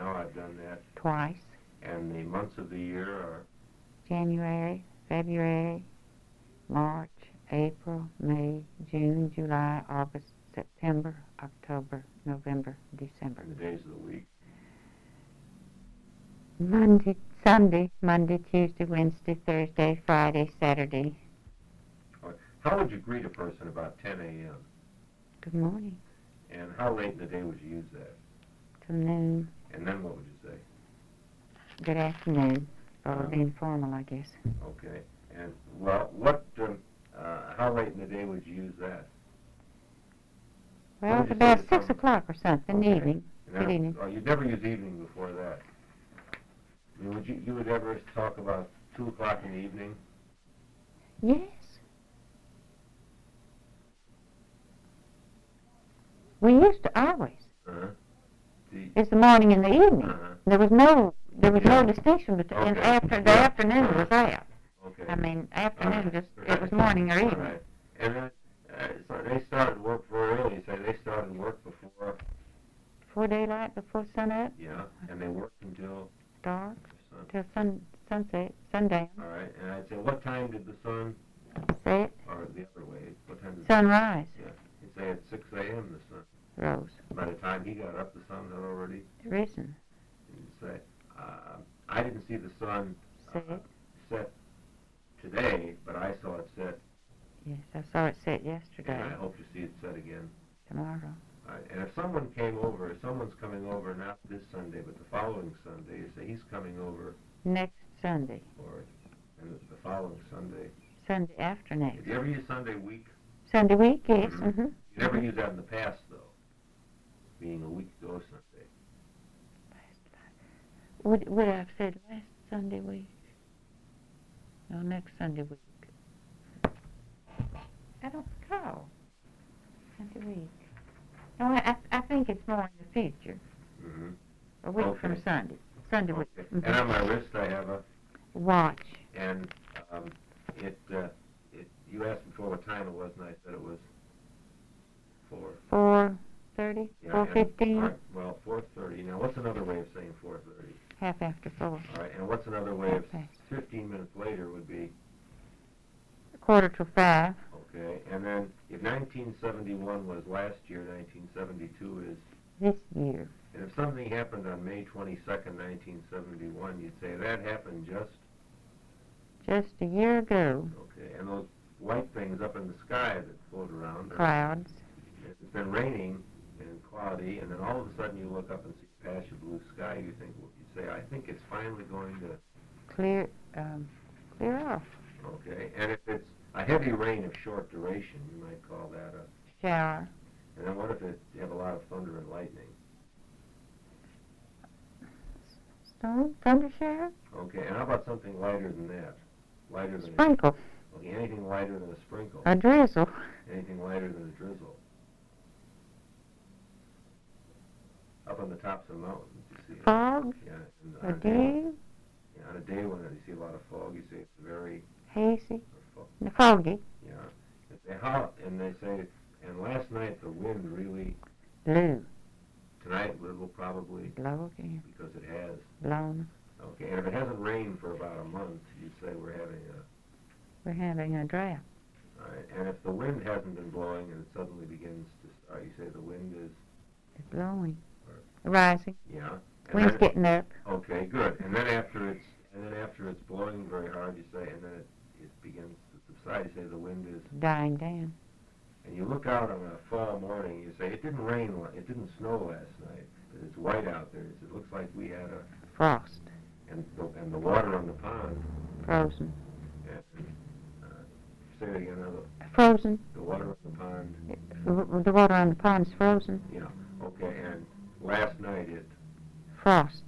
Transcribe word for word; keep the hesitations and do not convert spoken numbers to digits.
now. I've done that twice. And the months of the year are? January, February, March, April, May, June, July, August, September, October, November, December. And the days of the week? Monday, Sunday, Monday, Tuesday, Wednesday, Thursday, Friday, Saturday. All right. How would you greet a person about ten a.m.? Good morning. And how late in the day would you use that? Till noon. And then what would you say? Good afternoon. Or Uh-huh. informal, I guess. Okay. And, well, what, um, uh, how late in the day would you use that? Well, would it's you about say to six some- o'clock or something, Okay. evening. And Good then, evening. oh, you'd never use evening before that. I mean, would you, you would ever talk about two o'clock in the evening? Yes. We used to always. Uh-huh. The, It's the morning and the evening. uh-huh. There was no there was Yeah. no distinction between Okay. after the Yeah. afternoon was out. Okay. I mean afternoon Alright. just it was morning or All evening. right. And then, uh, so they started work very early. You say they started work before, Before daylight, before sunup, yeah, and they worked until dark, the sun. till sun sunset, sundown, All right. And I'd say, what time did the sun, set, or the other way, what time did sunrise, Yeah. You'd say at six a.m. the sun. rose, By the time he got up, the sun had already, risen, and you'd say, uh, I didn't see the sun uh, set. set today, but I saw it set, Yes, I saw it set and yesterday, I hope to see it set again. tomorrow. All right. And if someone came over, if someone's coming over, not this Sunday, but the following Sunday, you say he's coming over, Next Sunday. or and the, the following Sunday. Sunday after next. Did you ever use Sunday week? Sunday week, yes. Mhm. Mm-hmm. You never used that in the past, though, being a week ago Sunday. Would would I have said last Sunday week? No, next Sunday week. I don't recall. Sunday week. No, I, I I think it's more in the future. Mm-hmm. A week Okay. from Sunday. Sunday week. Okay. Mhm. And on my wrist I have a, Watch. and um, it, uh, it, you asked before what time it was, and I said it was four. Four thirty. Yeah, Four and- fifteen. all right, well, four thirty. Now, what's another way of saying four thirty? Half after four. All right, and what's another way of Half past. fifteen minutes later would be, Quarter to five. okay, and then if nineteen seventy-one was last year, nineteen seventy-two is, This year. and if something happened on May twenty-second, nineteen seventy-one, you'd say that happened just, Just a year ago. okay, and those white things up in the sky that float around, Clouds. it's been raining and cloudy, and then all of a sudden you look up and see a patch of blue sky, you think, well, you say, I think it's finally going to, Clear. Um, clear off. okay, and if it's a heavy rain of short duration, you might call that a, Shower. and then what if it, you have a lot of thunder and lightning? Storm. Thunder shower. Okay, and how about something lighter than that? Lighter than Sprinkle. a, okay, anything lighter than a sprinkle? A drizzle. Anything lighter than a drizzle? Up on the tops of mountains, you see. Fog. Yeah, and A on a day, dew. yeah, on a day when you see a lot of fog, you say it's very Hazy. fo- The foggy. yeah. If they how and they say, and last night the wind really. Blue. Tonight it will probably Blow again. because it has. Blown. Okay, and if it hasn't rained for about a month, you'd say we're having a. We're having a drought. All right, and if the wind hasn't been blowing and it suddenly begins to start, you say the wind is. It's blowing. Rising. Yeah. And Wind's then- getting up. Okay, good. And then after it's and then after it's blowing very hard, you say, and then it, it begins to subside. You say the wind is, Dying down. and you look out on a fall morning. You say it didn't rain, la- it didn't snow last night, but it's white out there. It looks like we had a Frost. and the, and the water on the pond. Frozen. And, uh, say it again. uh, Frozen. The water on the pond. The water on the pond's frozen. You know. Okay, and last night it Frost.